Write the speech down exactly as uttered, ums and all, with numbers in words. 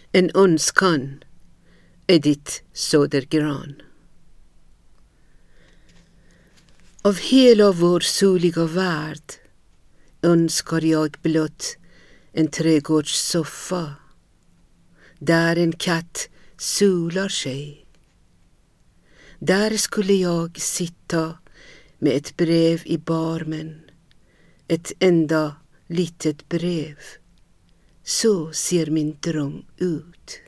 En önskan, Edith Södergran. Av hela vår soliga värld önskar jag blott en trädgårdssoffa där en katt solar sig. Där skulle jag sitta med ett brev i barmen, ett enda litet brev. Så ser min dröm ut.